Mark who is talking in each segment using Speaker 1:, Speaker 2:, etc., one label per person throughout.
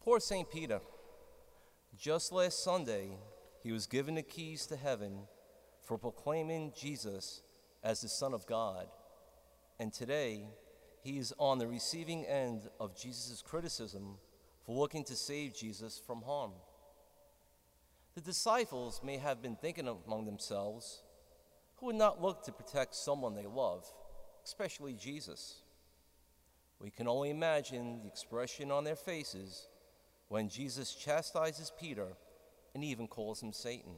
Speaker 1: Poor St. Peter. Just last Sunday, he was given the keys to heaven for proclaiming Jesus as the Son of God. And today, he is on the receiving end of Jesus' criticism for looking to save Jesus from harm. The disciples may have been thinking among themselves, who would not look to protect someone they love, especially Jesus? We can only imagine the expression on their faces when Jesus chastises Peter and even calls him Satan.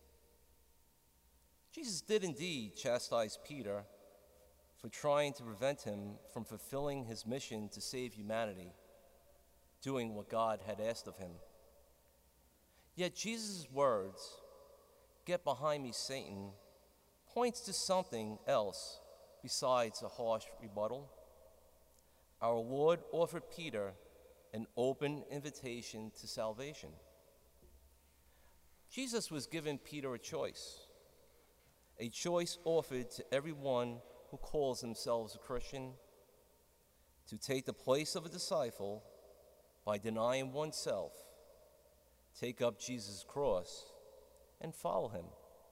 Speaker 1: Jesus did indeed chastise Peter for trying to prevent him from fulfilling his mission to save humanity, doing what God had asked of him. Yet Jesus' words, "Get behind me, Satan," points to something else besides a harsh rebuttal. Our Lord offered Peter an open invitation to salvation. Jesus was giving Peter a choice offered to everyone who calls themselves a Christian, to take the place of a disciple by denying oneself, take up Jesus' cross, and follow him.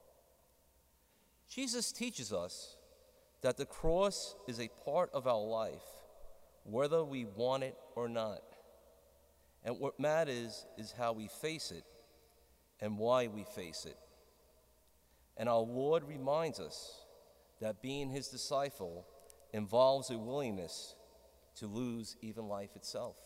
Speaker 1: Jesus teaches us that the cross is a part of our life, whether we want it or not. And what matters is how we face it and why we face it. And our Lord reminds us that being his disciple involves a willingness to lose even life itself.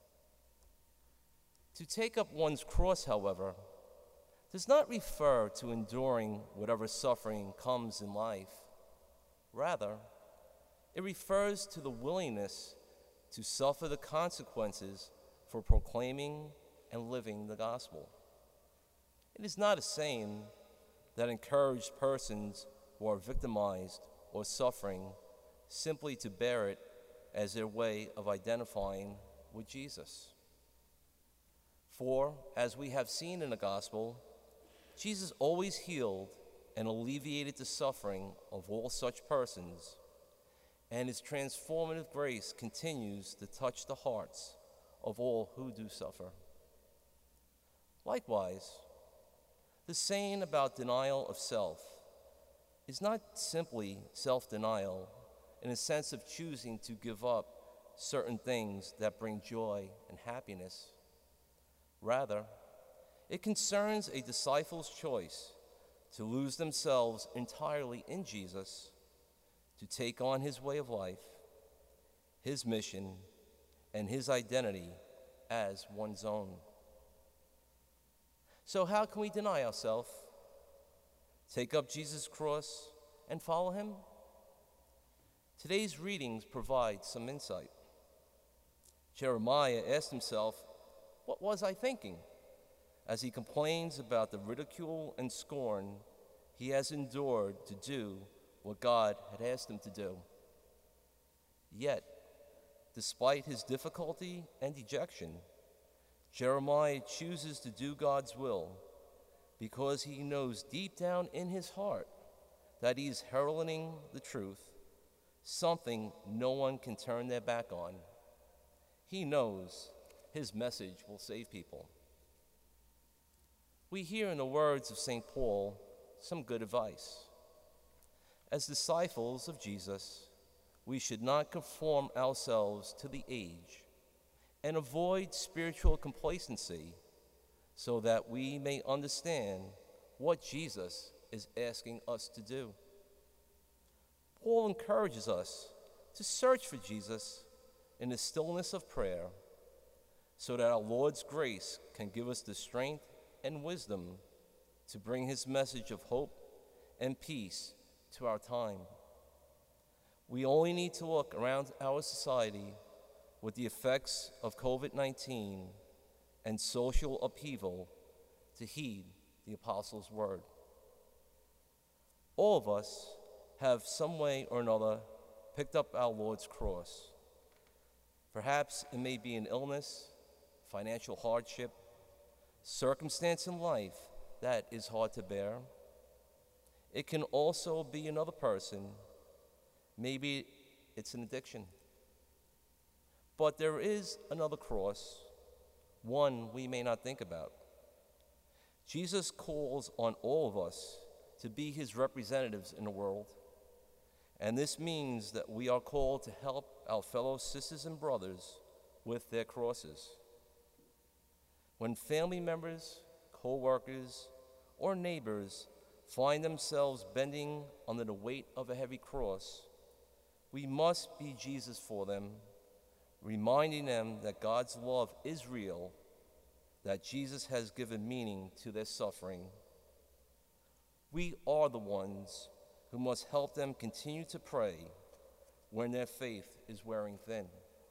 Speaker 1: To take up one's cross, however, does not refer to enduring whatever suffering comes in life. Rather, it refers to the willingness to suffer the consequences for proclaiming and living the gospel. It is not a saying that encouraged persons who are victimized or suffering simply to bear it as their way of identifying with Jesus. For, as we have seen in the gospel, Jesus always healed and alleviated the suffering of all such persons, and his transformative grace continues to touch the hearts of all who do suffer. Likewise, the saying about denial of self is not simply self-denial in a sense of choosing to give up certain things that bring joy and happiness. Rather, it concerns a disciple's choice to lose themselves entirely in Jesus, to take on his way of life, his mission, and his identity as one's own. So how can we deny ourselves, take up Jesus' cross, and follow him? Today's readings provide some insight. Jeremiah asked himself, "What was I thinking?" as he complains about the ridicule and scorn he has endured to do what God had asked him to do. Yet, despite his difficulty and dejection, Jeremiah chooses to do God's will because he knows deep down in his heart that he is heralding the truth, something no one can turn their back on. He knows his message will save people. We hear in the words of St. Paul some good advice. As disciples of Jesus, we should not conform ourselves to the age and avoid spiritual complacency so that we may understand what Jesus is asking us to do. Paul encourages us to search for Jesus in the stillness of prayer so that our Lord's grace can give us the strength and wisdom to bring his message of hope and peace to our time. We only need to look around our society with the effects of COVID-19 and social upheaval to heed the apostles' word. All of us have some way or another picked up our Lord's cross. Perhaps it may be an illness, financial hardship, circumstance in life that is hard to bear. It can also be another person. Maybe it's an addiction. But there is another cross, one we may not think about. Jesus calls on all of us to be his representatives in the world, and this means that we are called to help our fellow sisters and brothers with their crosses. When family members, co-workers, or neighbors find themselves bending under the weight of a heavy cross, we must be Jesus for them, reminding them that God's love is real, that Jesus has given meaning to their suffering. We are the ones who must help them continue to pray when their faith is wearing thin.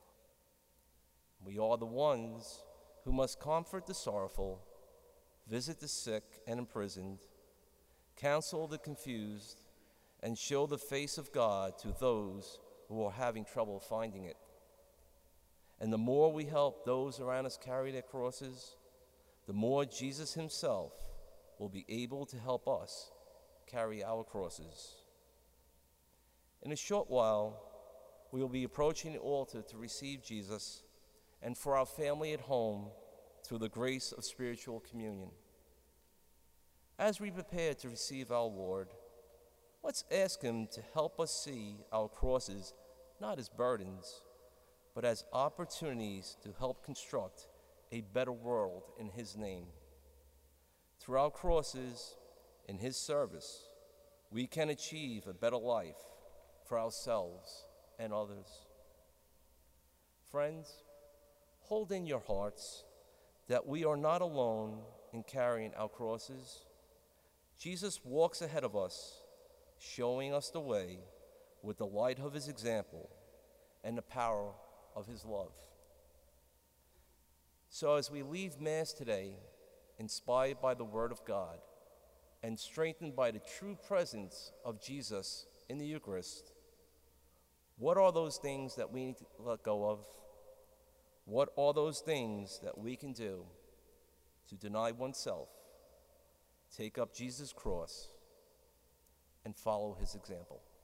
Speaker 1: We are the ones who must comfort the sorrowful, visit the sick and imprisoned, counsel the confused, and show the face of God to those who are having trouble finding it. And the more we help those around us carry their crosses, the more Jesus himself will be able to help us carry our crosses. In a short while, we will be approaching the altar to receive Jesus and for our family at home through the grace of spiritual communion. As we prepare to receive our Lord, let's ask him to help us see our crosses not as burdens, but as opportunities to help construct a better world in his name. Through our crosses, in his service, we can achieve a better life for ourselves and others. Friends, hold in your hearts that we are not alone in carrying our crosses. Jesus walks ahead of us, showing us the way with the light of his example and the power of his love. So as we leave Mass today, inspired by the Word of God and strengthened by the true presence of Jesus in the Eucharist, what are those things that we need to let go of? What are those things that we can do to deny oneself, take up Jesus' cross, and follow his example?